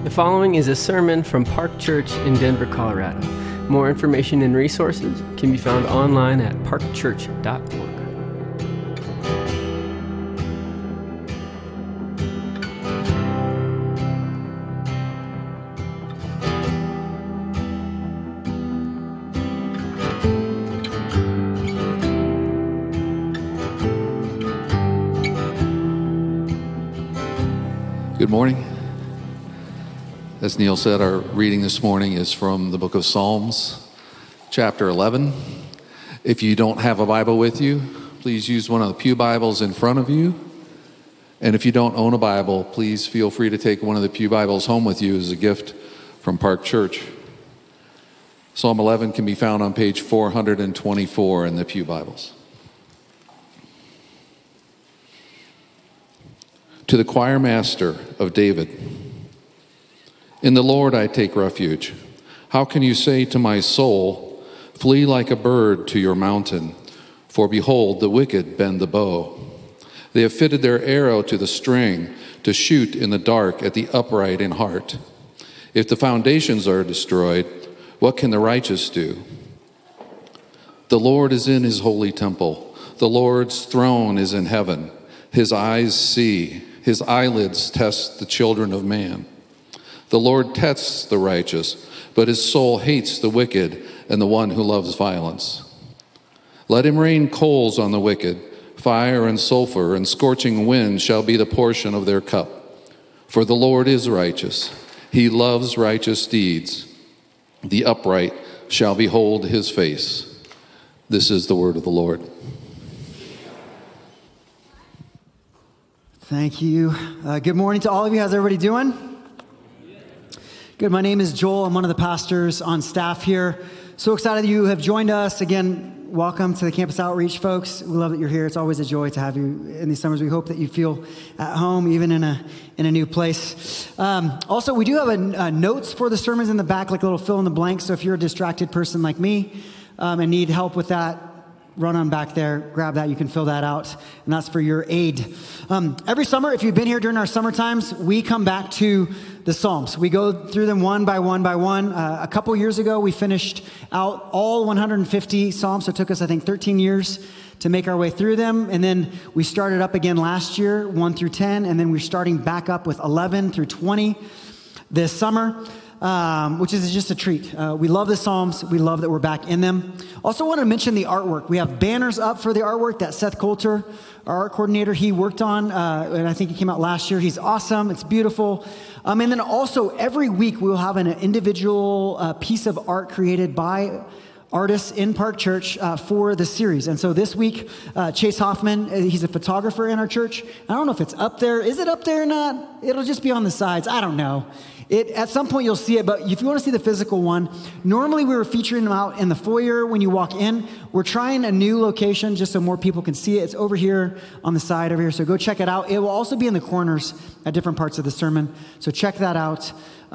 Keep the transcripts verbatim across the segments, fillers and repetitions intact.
The following is a sermon from Park Church in Denver, Colorado. More information and resources can be found online at park church dot org. Good morning. As Neil said, our reading this morning is from the book of Psalms, chapter eleven. If you don't have a Bible with you, please use one of the pew Bibles in front of you. And if you don't own a Bible, please feel free to take one of the pew Bibles home with you as a gift from Park Church. Psalm eleven can be found on page four hundred twenty-four in the pew Bibles. To the choir master of David. In the Lord I take refuge. How can you say to my soul, flee like a bird to your mountain? For behold, the wicked bend the bow. They have fitted their arrow to the string to shoot in the dark at the upright in heart. If the foundations are destroyed, what can the righteous do? The Lord is in his holy temple. The Lord's throne is in heaven. His eyes see. His eyelids test the children of man. The Lord tests the righteous, but his soul hates the wicked and the one who loves violence. Let him rain coals on the wicked. Fire and sulfur and scorching wind shall be the portion of their cup. For the Lord is righteous. He loves righteous deeds. The upright shall behold his face. This is the word of the Lord. Thank you. Uh, good morning to all of you. How's everybody doing? Good. My name is Joel. I'm one of the pastors on staff here. So excited you have joined us. Again, welcome to the Campus Outreach, folks. We love that you're here. It's always a joy to have you in these summers. We hope that you feel at home, even in a in a new place. Um, also, we do have a, a notes for the sermons in the back, like a little fill in the blank. So if you're a distracted person like me um, and need help with that, run on back there, grab that, you can fill that out, and that's for your aid. Um, every summer, if you've been here during our summer times, we come back to the Psalms. We go through them one by one by one. Uh, a couple years ago, we finished out all one hundred fifty Psalms, so it took us, I think, thirteen years to make our way through them, and then we started up again last year, one through ten, and then we're starting back up with eleven through twenty this summer. Um, which is just a treat. Uh, we love the Psalms. We love that we're back in them. Also want to mention the artwork. We have banners up for the artwork that Seth Coulter, our art coordinator, he worked on, uh, and I think it came out last year. He's awesome. It's beautiful. Um, and then also every week we'll have an individual uh, piece of art created by artists in Park Church uh, for the series. And so this week, uh, Chase Hoffman, uh, he's a photographer in our church. I don't know if it's up there. Is it up there or not? It'll just be on the sides. I don't know. It, at some point you'll see it, but if you want to see the physical one, normally we were featuring them out in the foyer when you walk in. We're trying a new location just so more people can see it. It's over here on the side over here, so go check it out. It will also be in the corners at different parts of the sermon, so check that out.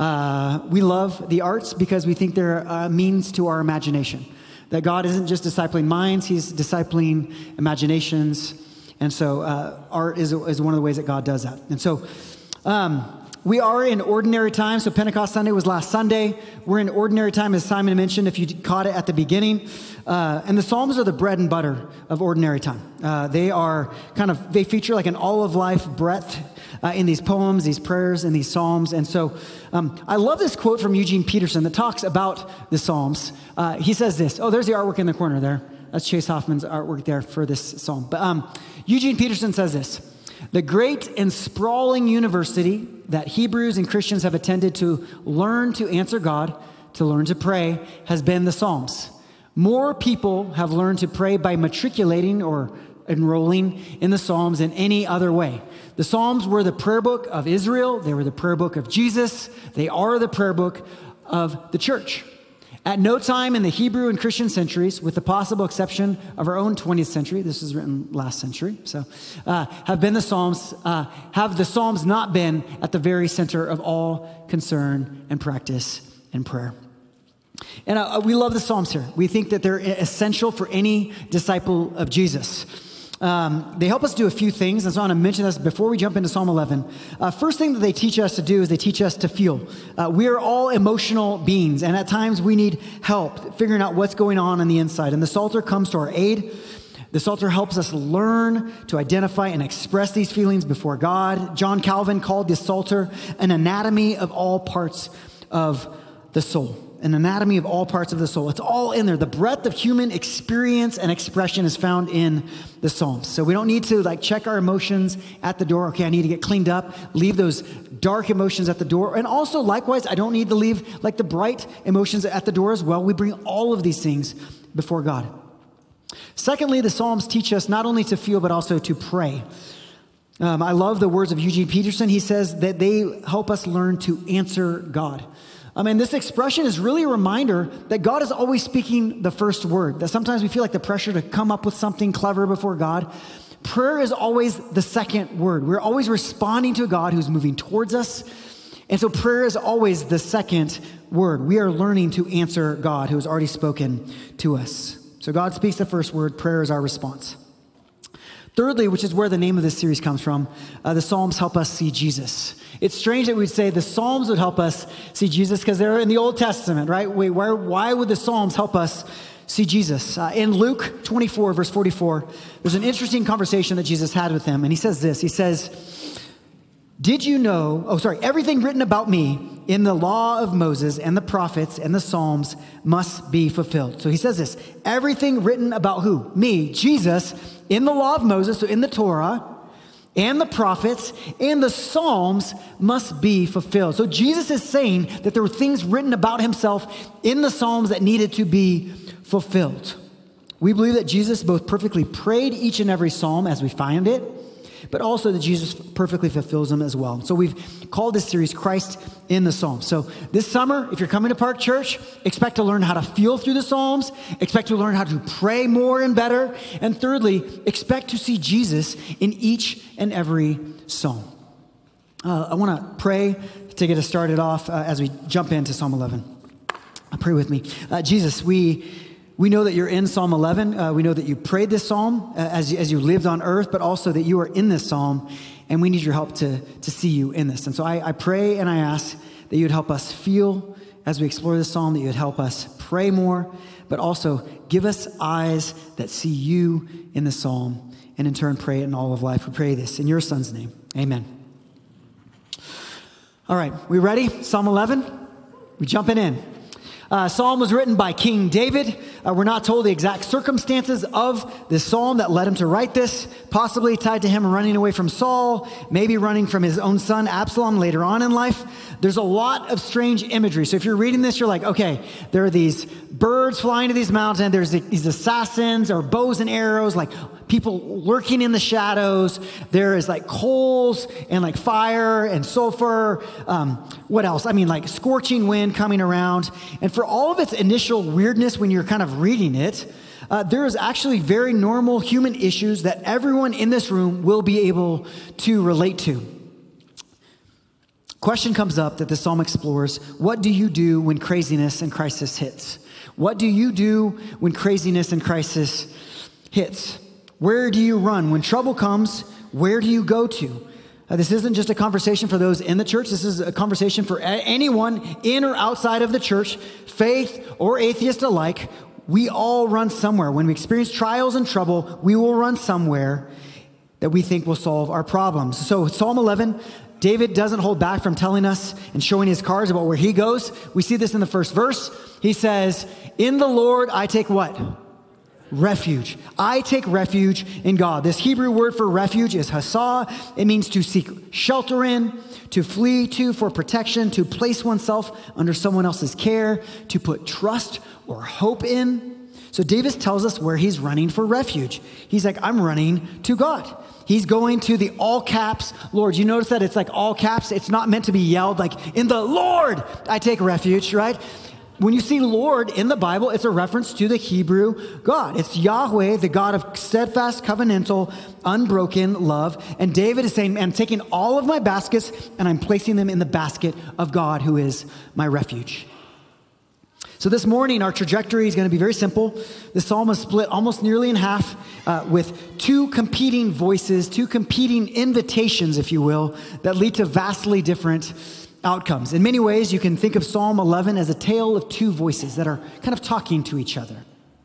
Uh, we love the arts because we think they're a means to our imagination, that God isn't just discipling minds, he's discipling imaginations, and so uh, art is, is one of the ways that God does that. And so, um, we are in ordinary time, so Pentecost Sunday was last Sunday. We're in ordinary time, as Simon mentioned, if you caught it at the beginning. Uh, and the Psalms are the bread and butter of ordinary time. Uh, they are kind of, they feature like an all-of-life breadth uh, in these poems, these prayers, and these Psalms. And so um, I love this quote from Eugene Peterson that talks about the Psalms. Uh, he says this. Oh, there's the artwork in the corner there. That's Chase Hoffman's artwork there for this Psalm. But um, Eugene Peterson says this. The great and sprawling university that Hebrews and Christians have attended to learn to answer God, to learn to pray, has been the Psalms. More people have learned to pray by matriculating or enrolling in the Psalms than any other way. The Psalms were the prayer book of Israel. They were the prayer book of Jesus. They are the prayer book of the church. At no time in the Hebrew and Christian centuries, with the possible exception of our own twentieth century, this was written last century, so uh, have been the Psalms, uh, have the Psalms not been at the very center of all concern and practice and prayer. And uh, we love the Psalms here. We think that they're essential for any disciple of Jesus. Um, they help us do a few things, and so I want to mention this before we jump into Psalm eleven. Uh, first thing that they teach us to do is they teach us to feel. Uh, we are all emotional beings, and at times we need help figuring out what's going on on the inside, and the Psalter comes to our aid. The Psalter helps us learn to identify and express these feelings before God. John Calvin called the Psalter an anatomy of all parts of the soul. An anatomy of all parts of the soul. It's all in there. The breadth of human experience and expression is found in the Psalms. So we don't need to like check our emotions at the door. Okay, I need to get cleaned up, leave those dark emotions at the door. And also, likewise, I don't need to leave like the bright emotions at the door as well. We bring all of these things before God. Secondly, the Psalms teach us not only to feel, but also to pray. Um, I love the words of Eugene Peterson. He says that they help us learn to answer God. I mean, this expression is really a reminder that God is always speaking the first word, that sometimes we feel like the pressure to come up with something clever before God. Prayer is always the second word. We're always responding to a God who's moving towards us. And so prayer is always the second word. We are learning to answer God who has already spoken to us. So God speaks the first word. Prayer is our response. Thirdly, which is where the name of this series comes from, uh, the Psalms help us see Jesus. It's strange that we'd say the Psalms would help us see Jesus because they're in the Old Testament, right? Wait, why, why would the Psalms help us see Jesus? Uh, in Luke twenty-four, verse forty-four, there's an interesting conversation that Jesus had with them. And he says this, he says, did you know, oh, sorry, everything written about me in the law of Moses and the prophets and the Psalms must be fulfilled. So he says this, everything written about who? Me, Jesus, in the law of Moses, so in the Torah, and the prophets, and the Psalms must be fulfilled. So Jesus is saying that there were things written about himself in the Psalms that needed to be fulfilled. We believe that Jesus both perfectly prayed each and every Psalm as we find it, but also that Jesus perfectly fulfills them as well. So we've called this series Christ in the Psalms. So this summer, if you're coming to Park Church, expect to learn how to feel through the Psalms, expect to learn how to pray more and better, and thirdly, expect to see Jesus in each and every Psalm. Uh, I want to pray to get us started off uh, as we jump into Psalm eleven. Pray with me. Uh, Jesus, we... We know that you're in Psalm eleven. Uh, we know that you prayed this psalm uh, as, you, as you lived on earth, but also that you are in this psalm, and we need your help to, to see you in this. And so I, I pray and I ask that you would help us feel as we explore this psalm, that you would help us pray more, but also give us eyes that see you in the psalm, and in turn pray it in all of life. We pray this in your Son's name. Amen. All right, we ready? Psalm eleven? We jumping in. Uh, psalm was written by King David. Uh, we're not told the exact circumstances of this psalm that led him to write this, possibly tied to him running away from Saul, maybe running from his own son Absalom later on in life. There's a lot of strange imagery. So if you're reading this, you're like, okay, there are these birds flying to these mountains. There's these assassins or bows and arrows, like people lurking in the shadows. There is like coals and like fire and sulfur. Um, what else? I mean, like scorching wind coming around. And for all of its initial weirdness when you're kind of reading it, uh, there is actually very normal human issues that everyone in this room will be able to relate to. Question comes up that the psalm explores. What do you do when craziness and crisis hits? What do you do when craziness and crisis hits? Where do you run? When trouble comes, where do you go to? Uh, this isn't just a conversation for those in the church. This is a conversation for a- anyone in or outside of the church, faith or atheist alike. We all run somewhere. When we experience trials and trouble, we will run somewhere that we think will solve our problems. So Psalm eleven, David doesn't hold back from telling us and showing his cards about where he goes. We see this in the first verse. He says, in the Lord, I take what? Refuge. I take refuge in God. This Hebrew word for refuge is hasah. It means to seek shelter in, to flee to for protection, to place oneself under someone else's care, to put trust or hope in. So David tells us where he's running for refuge. He's like, I'm running to God. He's going to the all caps Lord. You notice that it's like all caps. It's not meant to be yelled like, in the Lord, I take refuge, right? When you see Lord in the Bible, it's a reference to the Hebrew God. It's Yahweh, the God of steadfast, covenantal, unbroken love. And David is saying, I'm taking all of my baskets and I'm placing them in the basket of God, who is my refuge. So this morning, our trajectory is going to be very simple. The psalm is split almost nearly in half uh, with two competing voices, two competing invitations, if you will, that lead to vastly different outcomes. In many ways, you can think of Psalm eleven as a tale of two voices that are kind of talking to each other.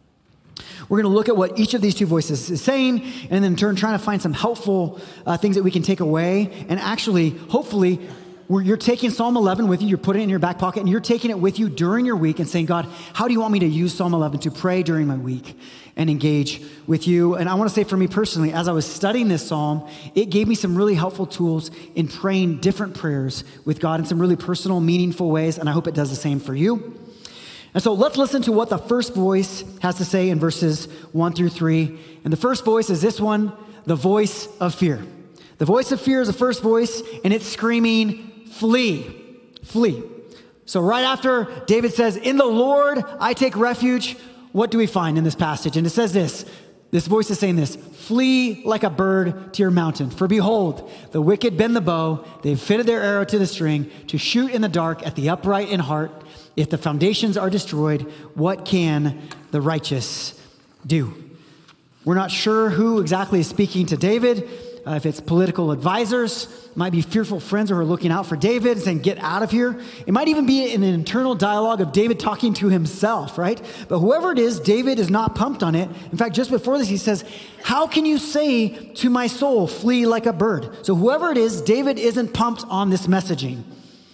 We're going to look at what each of these two voices is saying, and then in turn, trying to find some helpful uh, things that we can take away, and actually, hopefully, where you're taking Psalm eleven with you, you're putting it in your back pocket, and you're taking it with you during your week and saying, God, how do you want me to use Psalm eleven to pray during my week and engage with you? And I want to say for me personally, as I was studying this psalm, it gave me some really helpful tools in praying different prayers with God in some really personal, meaningful ways, and I hope it does the same for you. And so let's listen to what the first voice has to say in verses one through three. And the first voice is this one, the voice of fear. The voice of fear is the first voice, and it's screaming, flee, flee. So right after David says, in the Lord I take refuge, what do we find in this passage? And it says this, this voice is saying this, flee like a bird to your mountain. For behold, the wicked bend the bow, they've fitted their arrow to the string to shoot in the dark at the upright in heart. If the foundations are destroyed, what can the righteous do? We're not sure who exactly is speaking to David. Uh, if it's political advisors, it might be fearful friends who are looking out for David and saying, get out of here. It might even be an internal dialogue of David talking to himself, right? But whoever it is, David is not pumped on it. In fact, just before this, he says, how can you say to my soul, flee like a bird? So whoever it is, David isn't pumped on this messaging.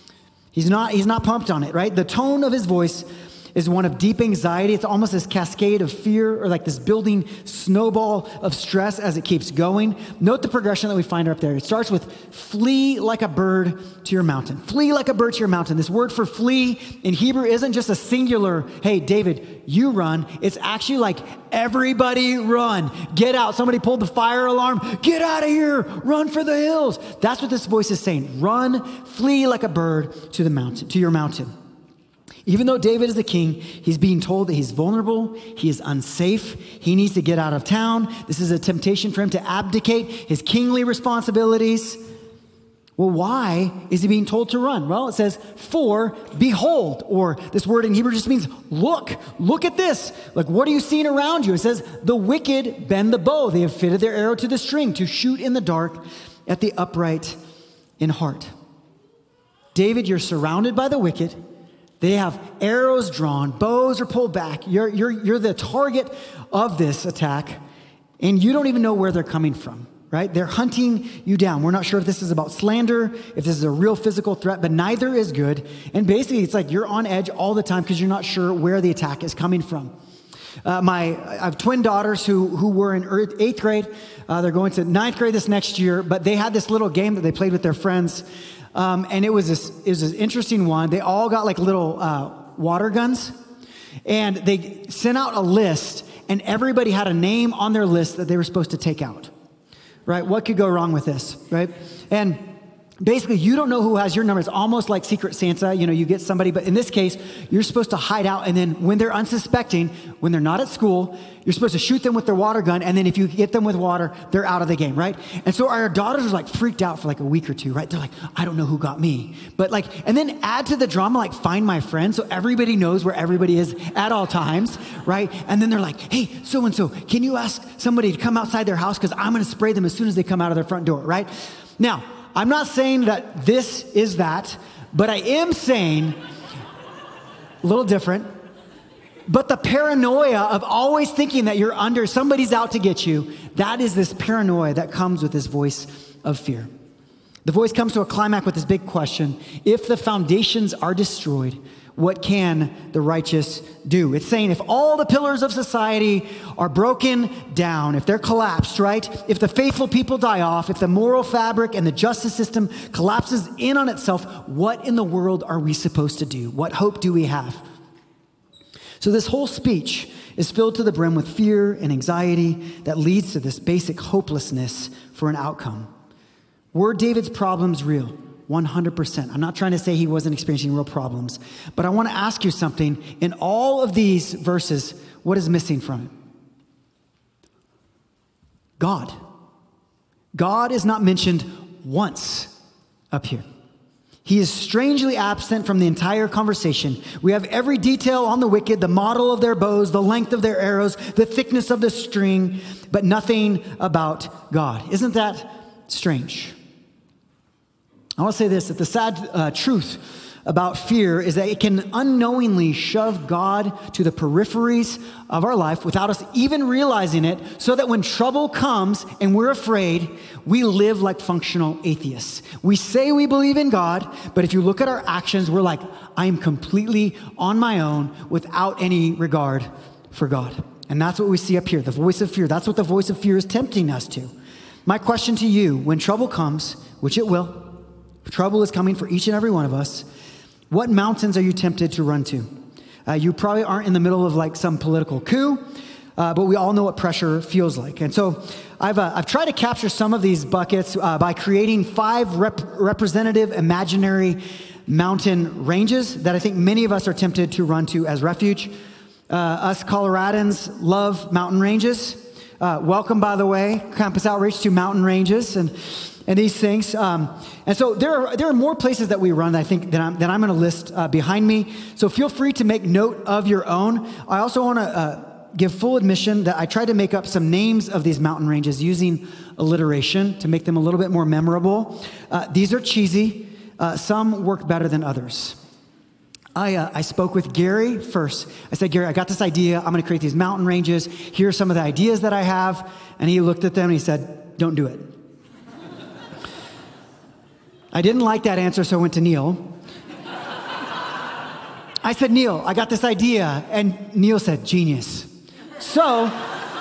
He's not, he's not pumped on it, right? The tone of his voice is one of deep anxiety. It's almost this cascade of fear or like this building snowball of stress as it keeps going. Note the progression that we find up there. It starts with flee like a bird to your mountain. Flee like a bird to your mountain. This word for flee in Hebrew isn't just a singular, hey, David, you run. It's actually like everybody run. Get out. Somebody pulled the fire alarm. Get out of here. Run for the hills. That's what this voice is saying. Run, flee like a bird to the mountain, to your mountain. Even though David is the king, he's being told that he's vulnerable, he is unsafe, he needs to get out of town. This is a temptation for him to abdicate his kingly responsibilities. Well, why is he being told to run? Well, it says, for behold, or this word in Hebrew just means look, look at this. Like, what are you seeing around you? It says, the wicked bend the bow. They have fitted their arrow to the string to shoot in the dark at the upright in heart. David, you're surrounded by the wicked. They have arrows drawn, bows are pulled back. You're, you're, you're the target of this attack, and you don't even know where they're coming from, right? They're hunting you down. We're not sure if this is about slander, if this is a real physical threat, but neither is good. And basically, it's like you're on edge all the time because you're not sure where the attack is coming from. Uh, my, I have twin daughters who, who were in eighth grade. Uh, they're going to ninth grade this next year, but they had this little game that they played with their friends. Um, and it was this, it was this interesting one. They all got like little uh, water guns, and they sent out a list, and everybody had a name on their list that they were supposed to take out, right? What could go wrong with this, right? And basically, you don't know who has your number. It's almost like Secret Santa. You know, you get somebody, but in this case, you're supposed to hide out, and then when they're unsuspecting, when they're not at school, you're supposed to shoot them with their water gun, and then if you get them with water, they're out of the game, right? And so our daughters are like freaked out for like a week or two, right? They're like, I don't know who got me. But like, and then add to the drama, like find my friend, so everybody knows where everybody is at all times, right? And then they're like, hey, so-and-so, can you ask somebody to come outside their house because I'm going to spray them as soon as they come out of their front door, right? Now, I'm not saying that this is that, but I am saying a little different. But the paranoia of always thinking that you're under, somebody's out to get you, that is this paranoia that comes with this voice of fear. The voice comes to a climax with this big question. If the foundations are destroyed, what can the righteous do? It's saying if all the pillars of society are broken down, if they're collapsed, right? If the faithful people die off, if the moral fabric and the justice system collapses in on itself, what in the world are we supposed to do? What hope do we have? So this whole speech is filled to the brim with fear and anxiety that leads to this basic hopelessness for an outcome. Were David's problems real? one hundred percent. I'm not trying to say he wasn't experiencing real problems, but I want to ask you something. In all of these verses, what is missing from it? God. God is not mentioned once up here. He is strangely absent from the entire conversation. We have every detail on the wicked, the model of their bows, the length of their arrows, the thickness of the string, but nothing about God. Isn't that strange? I want to say this, that the sad uh, truth about fear is that it can unknowingly shove God to the peripheries of our life without us even realizing it, so that when trouble comes and we're afraid, we live like functional atheists. We say we believe in God, but if you look at our actions, we're like, I am completely on my own without any regard for God. And that's what we see up here, the voice of fear. That's what the voice of fear is tempting us to. My question to you, when trouble comes, which it will, trouble is coming for each and every one of us, what mountains are you tempted to run to? Uh, you probably aren't in the middle of like some political coup, uh, but we all know what pressure feels like. And so I've, uh, I've tried to capture some of these buckets uh, by creating five rep- representative imaginary mountain ranges that I think many of us are tempted to run to as refuge. Uh, us Coloradans love mountain ranges. Uh, welcome, by the way, Campus Outreach to mountain ranges and and these things. Um, and so there are there are more places that we run, I think, that I'm, that I'm going to list uh, behind me. So feel free to make note of your own. I also want to uh, give full admission that I tried to make up some names of these mountain ranges using alliteration to make them a little bit more memorable. Uh, these are cheesy. Uh, some work better than others. I, uh, I spoke with Gary first. I said, Gary, I got this idea. I'm going to create these mountain ranges. Here are some of the ideas that I have. And he looked at them and he said, don't do it. I didn't like that answer, so I went to Neil. I said, Neil, I got this idea. And Neil said, genius. So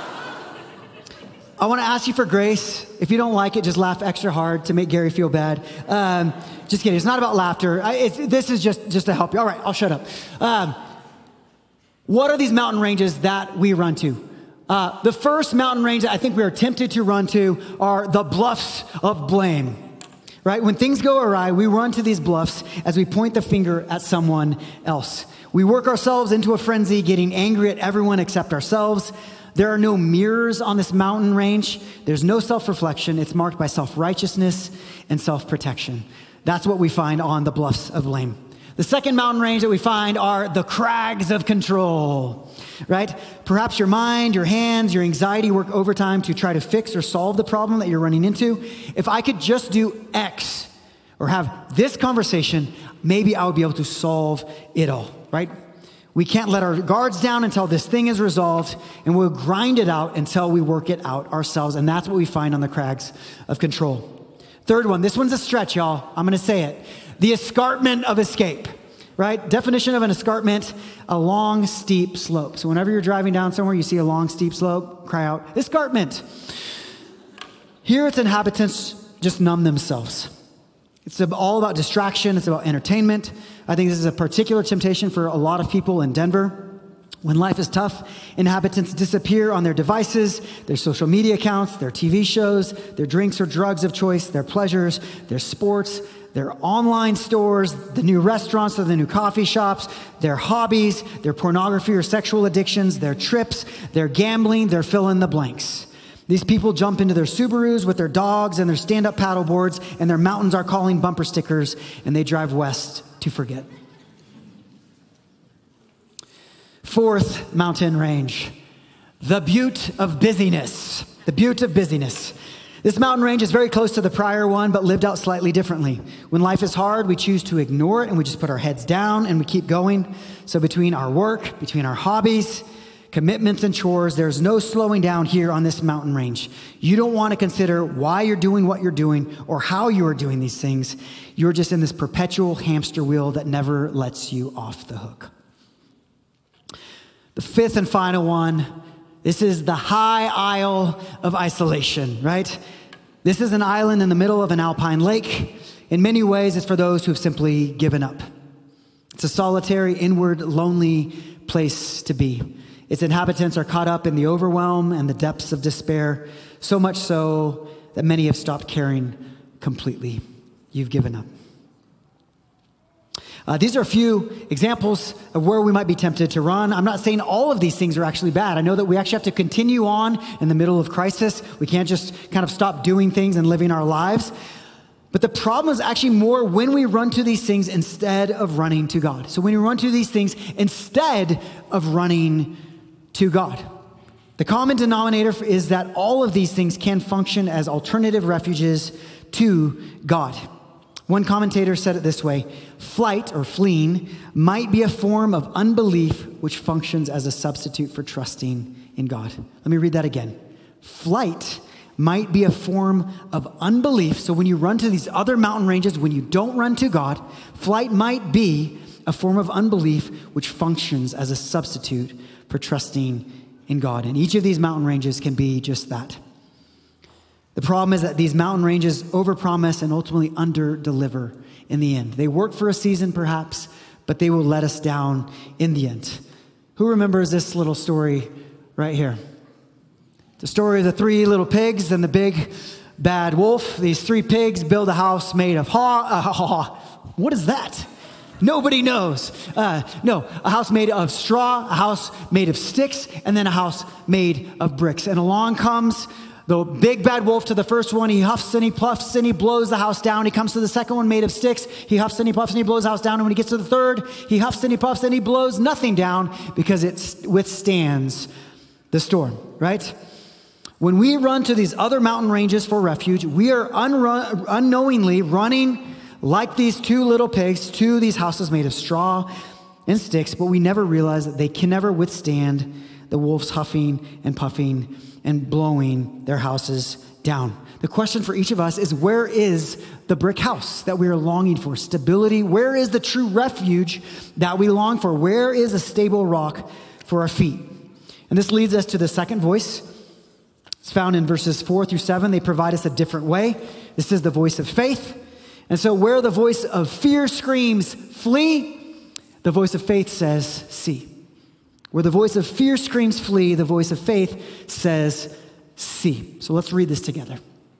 I want to ask you for grace. If you don't like it, just laugh extra hard to make Gary feel bad. Um, just kidding. It's not about laughter. I, it's, this is just, just to help you. All right, I'll shut up. Um, what are these mountain ranges that we run to? Uh, the first mountain range that I think we are tempted to run to are the bluffs of blame. Right? When things go awry, we run to these bluffs as we point the finger at someone else. We work ourselves into a frenzy, getting angry at everyone except ourselves. There are no mirrors on this mountain range. There's no self-reflection. It's marked by self-righteousness and self-protection. That's what we find on the bluffs of blame. The second mountain range that we find are the crags of control, right? Perhaps your mind, your hands, your anxiety work overtime to try to fix or solve the problem that you're running into. If I could just do X or have this conversation, maybe I would be able to solve it all, right? We can't let our guards down until this thing is resolved, and we'll grind it out until we work it out ourselves. And that's what we find on the crags of control. Third one, this one's a stretch, y'all. I'm going to say it. The escarpment of escape, right? Definition of an escarpment, a long, steep slope. So whenever you're driving down somewhere, you see a long, steep slope, cry out, escarpment. Here, its inhabitants just numb themselves. It's all about distraction. It's about entertainment. I think this is a particular temptation for a lot of people in Denver. When life is tough, inhabitants disappear on their devices, their social media accounts, their T V shows, their drinks or drugs of choice, their pleasures, their sports, their online stores, the new restaurants or the new coffee shops, their hobbies, their pornography or sexual addictions, their trips, their gambling, their fill in the blanks. These people jump into their Subarus with their dogs and their stand-up paddle boards, and their mountains are calling bumper stickers, and they drive west to forget. Fourth mountain range, the Butte of busyness. The Butte of busyness. This mountain range is very close to the prior one, but lived out slightly differently. When life is hard, we choose to ignore it, and we just put our heads down, and we keep going. So between our work, between our hobbies, commitments, and chores, there's no slowing down here on this mountain range. You don't want to consider why you're doing what you're doing or how you are doing these things. You're just in this perpetual hamster wheel that never lets you off the hook. The fifth and final one, this is the high isle of isolation, right? This is an island in the middle of an alpine lake. In many ways, it's for those who have simply given up. It's a solitary, inward, lonely place to be. Its inhabitants are caught up in the overwhelm and the depths of despair, so much so that many have stopped caring completely. You've given up. Uh, these are a few examples of where we might be tempted to run. I'm not saying all of these things are actually bad. I know that we actually have to continue on in the middle of crisis. We can't just kind of stop doing things and living our lives. But the problem is actually more when we run to these things instead of running to God. So when we run to these things instead of running to God. The common denominator is that all of these things can function as alternative refuges to God. One commentator said it this way: flight or fleeing might be a form of unbelief which functions as a substitute for trusting in God. Let me read that again. Flight might be a form of unbelief. So when you run to these other mountain ranges, when you don't run to God, flight might be a form of unbelief which functions as a substitute for trusting in God. And each of these mountain ranges can be just that. The problem is that these mountain ranges overpromise and ultimately underdeliver in the end. They work for a season perhaps, but they will let us down in the end. Who remembers this little story right here? The story of the three little pigs and the big bad wolf. These three pigs build a house made of haw. Uh, haw. What is that? Nobody knows. Uh, no, a house made of straw, a house made of sticks, and then a house made of bricks. And along comes the big bad wolf to the first one. He huffs and he puffs and he blows the house down. He comes to the second one made of sticks. He huffs and he puffs and he blows the house down. And when he gets to the third, he huffs and he puffs and he blows nothing down because it withstands the storm, right? When we run to these other mountain ranges for refuge, we are unrun, unknowingly running like these two little pigs to these houses made of straw and sticks, but we never realize that they can never withstand the wolves huffing and puffing and blowing their houses down. The question for each of us is, where is the brick house that we are longing for? Stability. Where is the true refuge that we long for? Where is a stable rock for our feet? And this leads us to the second voice. It's found in verses four through seven. They provide us a different way. This is the voice of faith. And so where the voice of fear screams, flee, the voice of faith says, see. Where the voice of fear screams, flee, the voice of faith says, see. So let's read this together.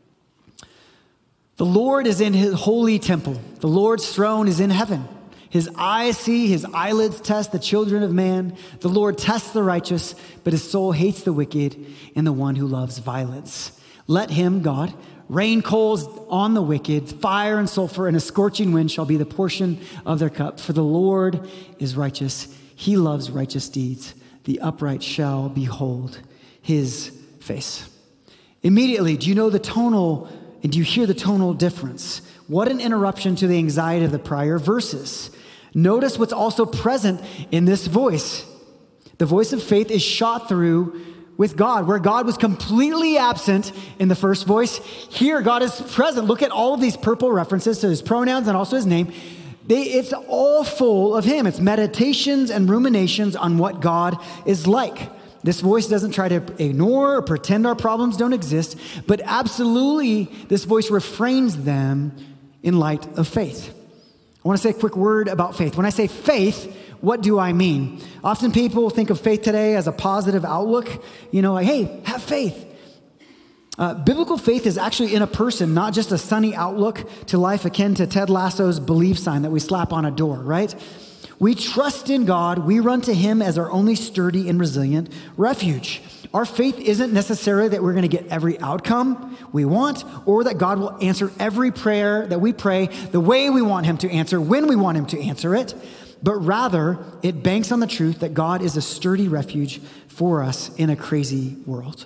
The Lord is in his holy temple. The Lord's throne is in heaven. His eyes see, his eyelids test the children of man. The Lord tests the righteous, but his soul hates the wicked and the one who loves violence. Let him, God, rain coals on the wicked. Fire and sulfur and a scorching wind shall be the portion of their cup. For the Lord is righteous. He loves righteous deeds. The upright shall behold his face. Immediately, do you know the tonal, and do you hear the tonal difference? What an interruption to the anxiety of the prior verses. Notice what's also present in this voice. The voice of faith is shot through with God. Where God was completely absent in the first voice, here God is present. Look at all of these purple references to his pronouns and also his name. They, it's all full of him. It's meditations and ruminations on what God is like. This voice doesn't try to ignore or pretend our problems don't exist, but absolutely this voice refrains them in light of faith. I want to say a quick word about faith. When I say faith, what do I mean? Often people think of faith today as a positive outlook. You know, like, hey, have faith. Uh, biblical faith is actually in a person, not just a sunny outlook to life akin to Ted Lasso's believe sign that we slap on a door, right? We trust in God. We run to him as our only sturdy and resilient refuge. Our faith isn't necessarily that we're going to get every outcome we want or that God will answer every prayer that we pray the way we want him to answer, when we want him to answer it, but rather it banks on the truth that God is a sturdy refuge for us in a crazy world.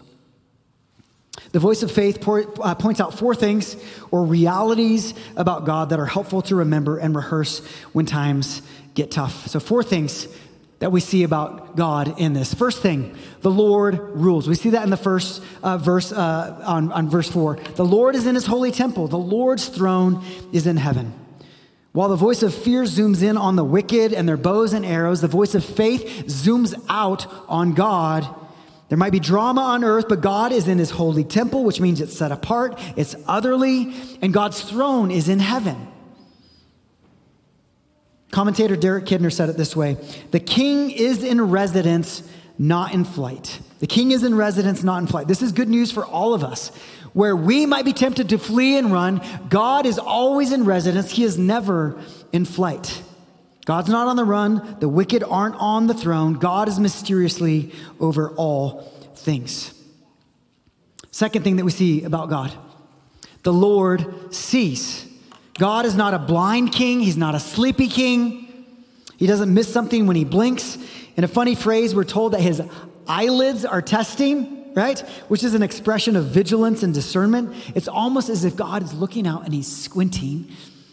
The voice of faith uh, points out four things or realities about God that are helpful to remember and rehearse when times get tough. So four things that we see about God in this. First thing, the Lord rules. We see that in the first uh, verse, uh, on, on verse four. The Lord is in his holy temple. The Lord's throne is in heaven. While the voice of fear zooms in on the wicked and their bows and arrows, the voice of faith zooms out on God. There might be drama on earth, but God is in his holy temple, which means it's set apart, it's otherly, and God's throne is in heaven. Commentator Derek Kidner said it this way: the king is in residence, not in flight. The king is in residence, not in flight. This is good news for all of us. Where we might be tempted to flee and run, God is always in residence. He is never in flight. God's not on the run. The wicked aren't on the throne. God is mysteriously over all things. Second thing that we see about God, the Lord sees. God is not a blind king. He's not a sleepy king. He doesn't miss something when he blinks. In a funny phrase, we're told that his eyelids are testing, right? Which is an expression of vigilance and discernment. It's almost as if God is looking out and he's squinting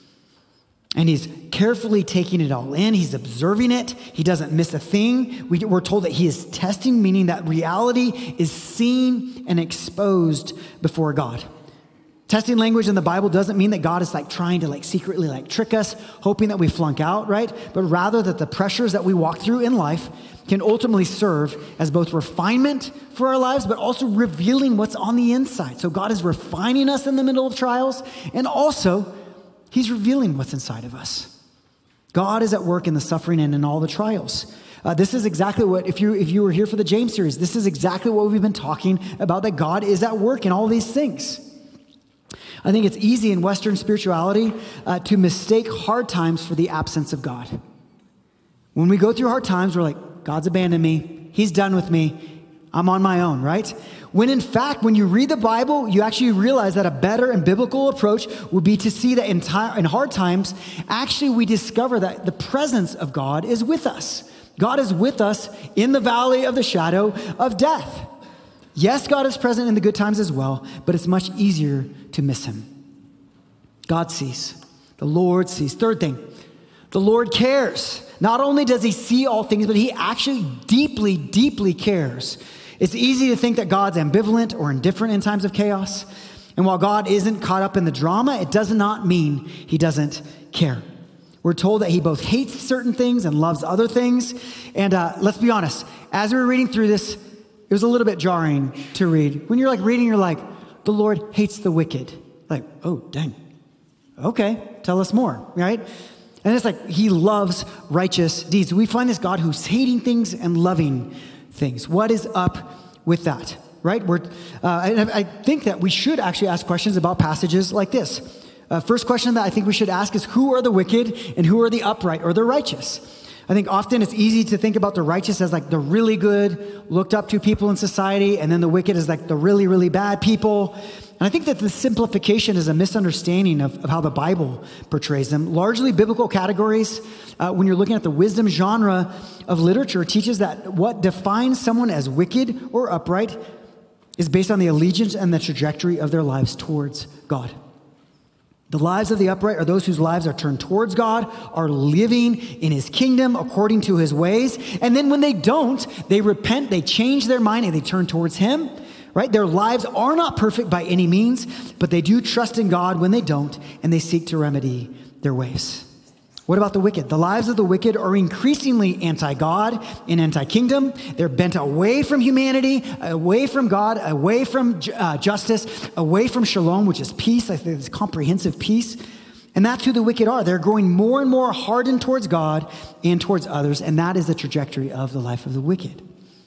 and he's carefully taking it all in. He's observing it. He doesn't miss a thing. We, we're told that he is testing, meaning that reality is seen and exposed before God. Testing language in the Bible doesn't mean that God is like trying to like secretly like trick us, hoping that we flunk out, right? But rather that the pressures that we walk through in life can ultimately serve as both refinement for our lives, but also revealing what's on the inside. So God is refining us in the middle of trials, and also he's revealing what's inside of us. God is at work in the suffering and in all the trials. Uh, this is exactly what, if you if you were here for the James series, this is exactly what we've been talking about, that God is at work in all these things. I think it's easy in Western spirituality uh, to mistake hard times for the absence of God. When we go through hard times, we're like, God's abandoned me. He's done with me. I'm on my own, right? When in fact, when you read the Bible, you actually realize that a better and biblical approach would be to see that in, time, in hard times, actually we discover that the presence of God is with us. God is with us in the valley of the shadow of death. Yes, God is present in the good times as well, but it's much easier to miss him. God sees. The Lord sees. Third thing, the Lord cares. Not only does he see all things, but he actually deeply, deeply cares. It's easy to think that God's ambivalent or indifferent in times of chaos. And while God isn't caught up in the drama, it does not mean he doesn't care. We're told that he both hates certain things and loves other things. And uh, let's be honest, as we were reading through this, it was a little bit jarring to read. When you're like reading, you're like, the Lord hates the wicked. Like, oh, dang. Okay, tell us more, right? And it's like he loves righteous deeds. We find this God who's hating things and loving things. What is up with that, right? We're, uh, and I think that we should actually ask questions about passages like this. Uh, first question that I think we should ask is, who are the wicked and who are the upright or the righteous? I think often it's easy to think about the righteous as like the really good, looked up to people in society, and then the wicked is like the really, really bad people. And I think that the simplification is a misunderstanding of, of how the Bible portrays them. Largely biblical categories, uh, when you're looking at the wisdom genre of literature, teaches that what defines someone as wicked or upright is based on the allegiance and the trajectory of their lives towards God. The lives of the upright are those whose lives are turned towards God, are living in his kingdom according to his ways. And then when they don't, they repent, they change their mind, and they turn towards him, right? Their lives are not perfect by any means, but they do trust in God when they don't, and they seek to remedy their ways. What about the wicked? The lives of the wicked are increasingly anti-God and anti-kingdom. They're bent away from humanity, away from God, away from uh, justice, away from shalom, which is peace. I think it's comprehensive peace. And that's who the wicked are. They're growing more and more hardened towards God and towards others, and that is the trajectory of the life of the wicked.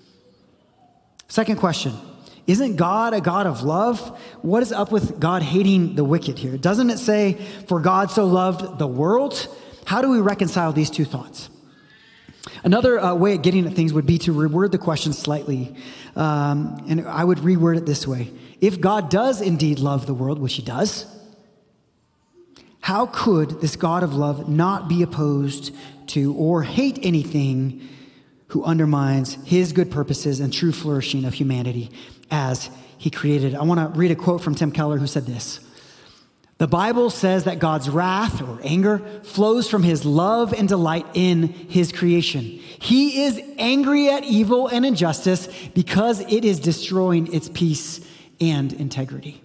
Second question. Isn't God a God of love? What is up with God hating the wicked here? Doesn't it say, for God so loved the world? How do we reconcile these two thoughts? Another uh, way of getting at things would be to reword the question slightly. Um, and I would reword it this way. If God does indeed love the world, which he does, how could this God of love not be opposed to or hate anything who undermines his good purposes and true flourishing of humanity as he created? I want to read a quote from Tim Keller, who said this. The Bible says that God's wrath or anger flows from his love and delight in his creation. He is angry at evil and injustice because it is destroying its peace and integrity.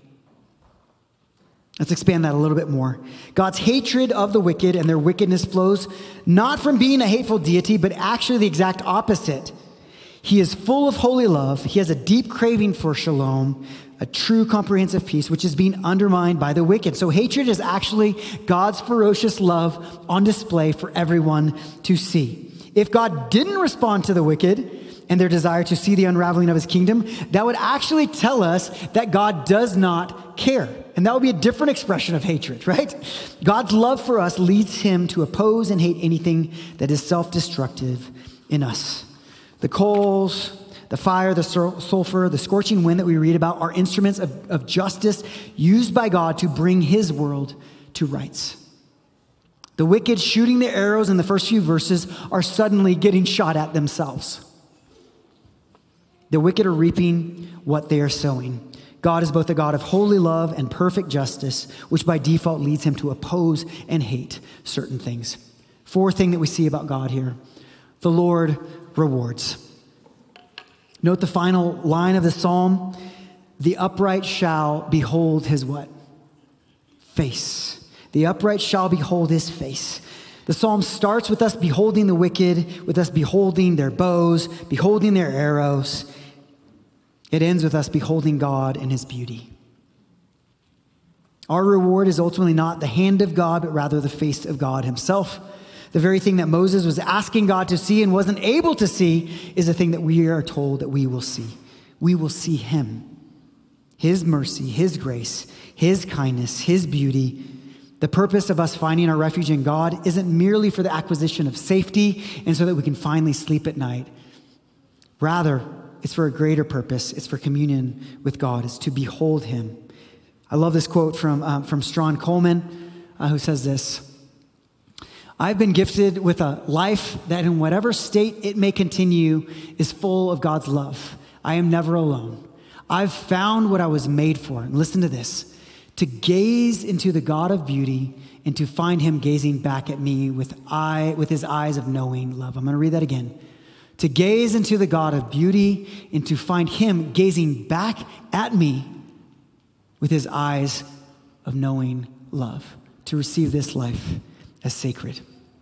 Let's expand that a little bit more. God's hatred of the wicked and their wickedness flows not from being a hateful deity, but actually the exact opposite. He is full of holy love. He has a deep craving for shalom, a true comprehensive peace, which is being undermined by the wicked. So hatred is actually God's ferocious love on display for everyone to see. If God didn't respond to the wicked and their desire to see the unraveling of his kingdom, that would actually tell us that God does not care. And that would be a different expression of hatred, right? God's love for us leads him to oppose and hate anything that is self-destructive in us. The coals, the fire, the sulfur, the scorching wind that we read about are instruments of, of justice used by God to bring his world to rights. The wicked shooting the arrows in the first few verses are suddenly getting shot at themselves. The wicked are reaping what they are sowing. God is both a God of holy love and perfect justice, which by default leads him to oppose and hate certain things. Fourth thing that we see about God here, the Lord rewards. Note the final line of the psalm, the upright shall behold his what? Face. The upright shall behold his face. The psalm starts with us beholding the wicked, with us beholding their bows, beholding their arrows. It ends with us beholding God and his beauty. Our reward is ultimately not the hand of God, but rather the face of God himself. The very thing that Moses was asking God to see and wasn't able to see is the thing that we are told that we will see. We will see him, his mercy, his grace, his kindness, his beauty. The purpose of us finding our refuge in God isn't merely for the acquisition of safety and so that we can finally sleep at night. Rather, it's for a greater purpose. It's for communion with God. It's to behold him. I love this quote from, um, from Strawn Coleman, uh, who says this: I've been gifted with a life that in whatever state it may continue is full of God's love. I am never alone. I've found what I was made for. And listen to this: to gaze into the God of beauty and to find him gazing back at me with eye, with his eyes of knowing love. I'm going to read that again. To gaze into the God of beauty and to find him gazing back at me with his eyes of knowing love. To receive this life as sacred.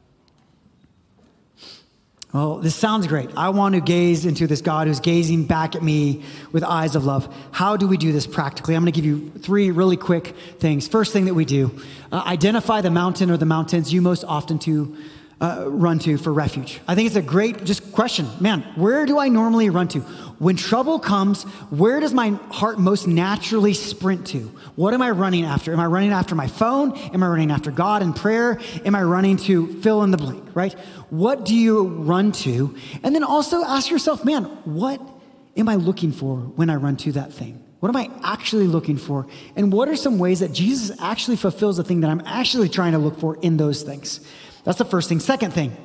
Well, this sounds great. I want to gaze into this God who's gazing back at me with eyes of love. How do we do this practically? I'm going to give you three really quick things. First thing that we do, uh, identify the mountain or the mountains you most often to uh, run to for refuge. I think it's a great just question. Man, where do I normally run to? When trouble comes, where does my heart most naturally sprint to? What am I running after? Am I running after my phone? Am I running after God in prayer? Am I running to fill in the blank, right? What do you run to? And then also ask yourself, man, what am I looking for when I run to that thing? What am I actually looking for? And what are some ways that Jesus actually fulfills the thing that I'm actually trying to look for in those things? That's the first thing. Second thing,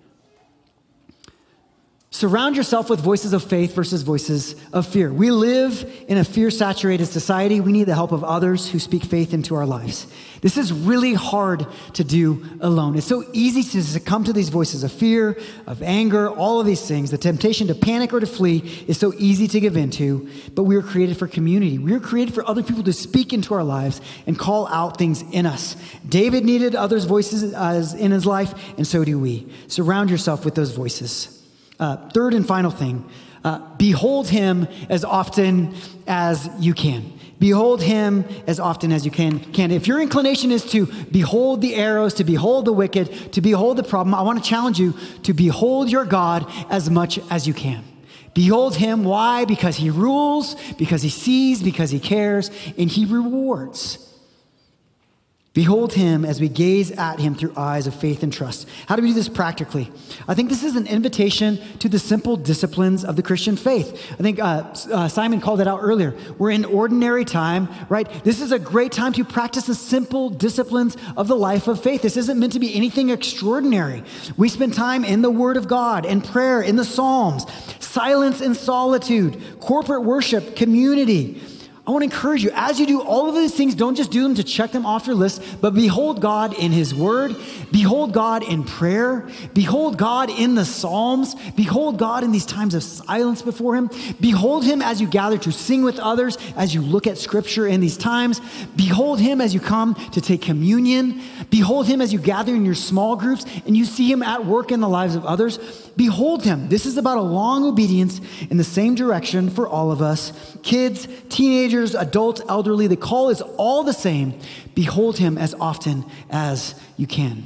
surround yourself with voices of faith versus voices of fear. We live in a fear-saturated society. We need the help of others who speak faith into our lives. This is really hard to do alone. It's so easy to succumb to these voices of fear, of anger, all of these things. The temptation to panic or to flee is so easy to give into, but we were created for community. We were created for other people to speak into our lives and call out things in us. David needed others' voices uh, in his life, and so do we. Surround yourself with those voices. Uh, third and final thing, uh, behold him as often as you can. Behold him as often as you can. can. If your inclination is to behold the arrows, to behold the wicked, to behold the problem, I want to challenge you to behold your God as much as you can. Behold him. Why? Because he rules, because he sees, because he cares, and he rewards. Behold him as we gaze at him through eyes of faith and trust. How do we do this practically? I think this is an invitation to the simple disciplines of the Christian faith. I think uh, uh, Simon called it out earlier. We're in ordinary time, right? This is a great time to practice the simple disciplines of the life of faith. This isn't meant to be anything extraordinary. We spend time in the Word of God, in prayer, in the Psalms, silence and solitude, corporate worship, community. I want to encourage you, as you do all of these things, don't just do them to check them off your list, but behold God in his word, behold God in prayer, behold God in the Psalms, behold God in these times of silence before him, behold him as you gather to sing with others, as you look at scripture in these times, behold him as you come to take communion, behold him as you gather in your small groups and you see him at work in the lives of others. Behold him. This is about a long obedience in the same direction for all of us. Kids, teenagers, adults, elderly, the call is all the same. Behold him as often as you can.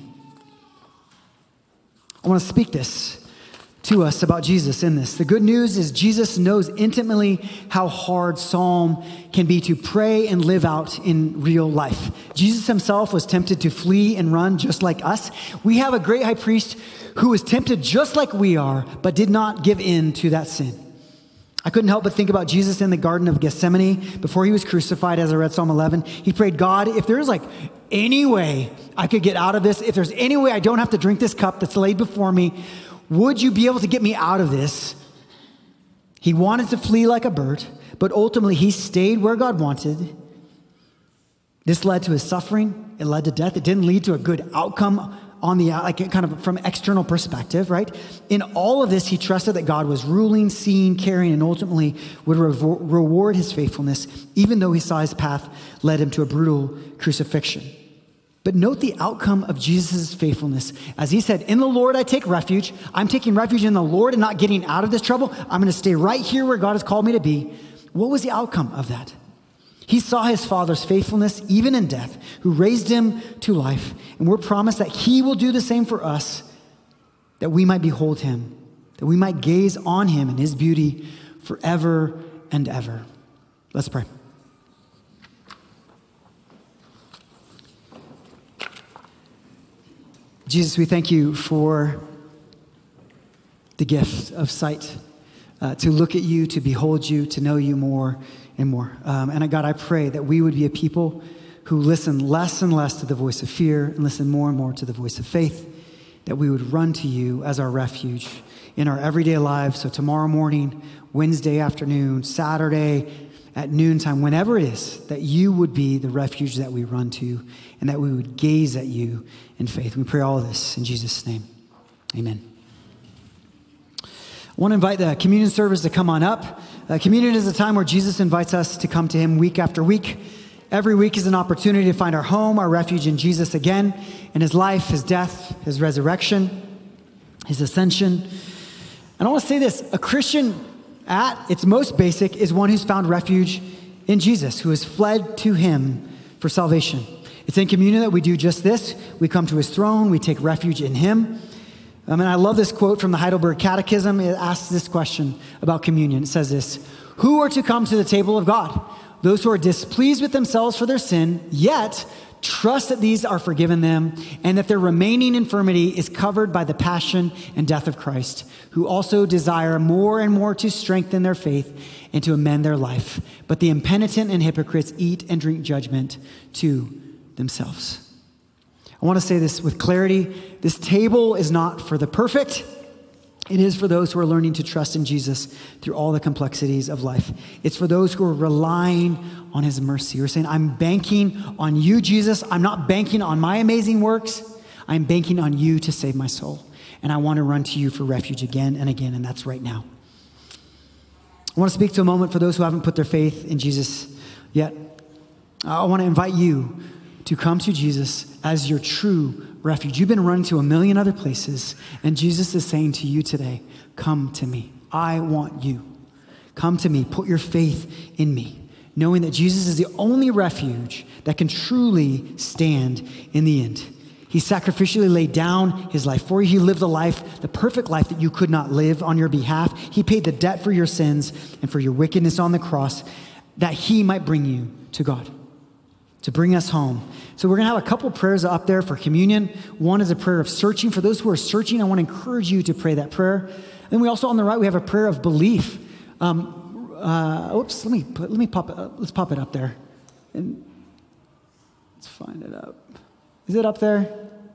I want to speak this to us about Jesus in this. The good news is Jesus knows intimately how hard Psalm can be to pray and live out in real life. Jesus himself was tempted to flee and run just like us. We have a great high priest who was tempted just like we are, but did not give in to that sin. I couldn't help but think about Jesus in the Garden of Gethsemane before he was crucified, as I read Psalm eleven. He prayed, God, if there's like any way I could get out of this, if there's any way I don't have to drink this cup that's laid before me, would you be able to get me out of this? He wanted to flee like a bird, but ultimately he stayed where God wanted. This led to his suffering. It led to death. It didn't lead to a good outcome on the, like kind of from external perspective, right? In all of this, he trusted that God was ruling, seeing, caring, and ultimately would revo- reward his faithfulness, even though he saw his path led him to a brutal crucifixion. But note the outcome of Jesus' faithfulness. As he said, in the Lord I take refuge. I'm taking refuge in the Lord and not getting out of this trouble. I'm going to stay right here where God has called me to be. What was the outcome of that? He saw his Father's faithfulness, even in death, who raised him to life. And we're promised that he will do the same for us, that we might behold him, that we might gaze on him and his beauty forever and ever. Let's pray. Jesus, we thank you for the gift of sight, uh, to look at you, to behold you, to know you more and more. Um, and God, I pray that we would be a people who listen less and less to the voice of fear and listen more and more to the voice of faith, that we would run to you as our refuge in our everyday lives. So tomorrow morning, Wednesday afternoon, Saturday at noontime, whenever it is, that you would be the refuge that we run to and that we would gaze at you in faith. We pray all of this in Jesus' name. Amen. I want to invite the communion service to come on up. Uh, communion is a time where Jesus invites us to come to him week after week. Every week is an opportunity to find our home, our refuge in Jesus again, in his life, his death, his resurrection, his ascension. And I want to say this, a Christian at its most basic is one who's found refuge in Jesus, who has fled to him for salvation. It's in communion that we do just this. We come to his throne, we take refuge in him. Um, and I love this quote from the Heidelberg Catechism. It asks this question about communion. It says this: who are to come to the table of God? Those who are displeased with themselves for their sin, yet trust that these are forgiven them and that their remaining infirmity is covered by the passion and death of Christ, who also desire more and more to strengthen their faith and to amend their life. But the impenitent and hypocrites eat and drink judgment to themselves. I want to say this with clarity. This table is not for the perfect. It is for those who are learning to trust in Jesus through all the complexities of life. It's for those who are relying on his mercy. We're saying, I'm banking on you, Jesus. I'm not banking on my amazing works. I'm banking on you to save my soul. And I want to run to you for refuge again and again, and that's right now. I want to speak to a moment for those who haven't put their faith in Jesus yet. I want to invite you to come to Jesus as your true refuge. You've been running to a million other places, and Jesus is saying to you today, come to me. I want you. Come to me. Put your faith in me, knowing that Jesus is the only refuge that can truly stand in the end. He sacrificially laid down his life for you. He lived a life, the perfect life that you could not live on your behalf. He paid the debt for your sins and for your wickedness on the cross, that he might bring you to God, to bring us home. So we're going to have a couple prayers up there for communion. One is a prayer of searching. For those who are searching, I want to encourage you to pray that prayer. And we also, on the right, we have a prayer of belief. Um, uh, oops, let me put, let me pop it up. Let's pop it up there. And let's find it up. Is it up there?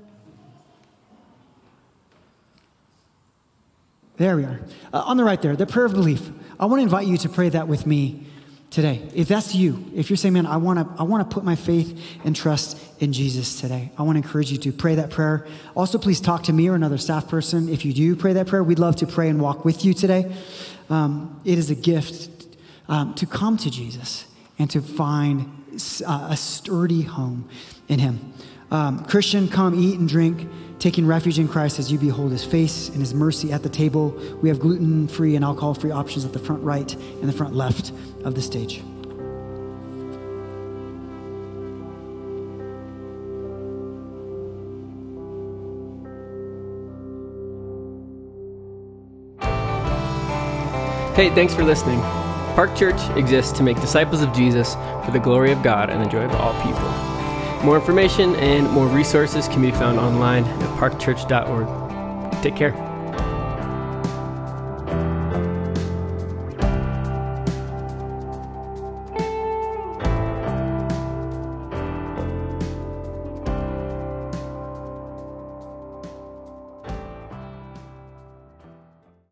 There we are. Uh, on the right there, the prayer of belief. I want to invite you to pray that with me today. If that's you, if you're saying, man, I want to I want to put my faith and trust in Jesus today, I want to encourage you to pray that prayer. Also, please talk to me or another staff person if you do pray that prayer. We'd love to pray and walk with you today. Um, it is a gift um, to come to Jesus and to find uh, a sturdy home in him. Um, Christian, come eat and drink, taking refuge in Christ as you behold his face and his mercy at the table. We have gluten-free and alcohol-free options at the front right and the front left of the stage. Hey, thanks for listening. Park Church exists to make disciples of Jesus for the glory of God and the joy of all people. More information and more resources can be found online at park church dot org. Take care.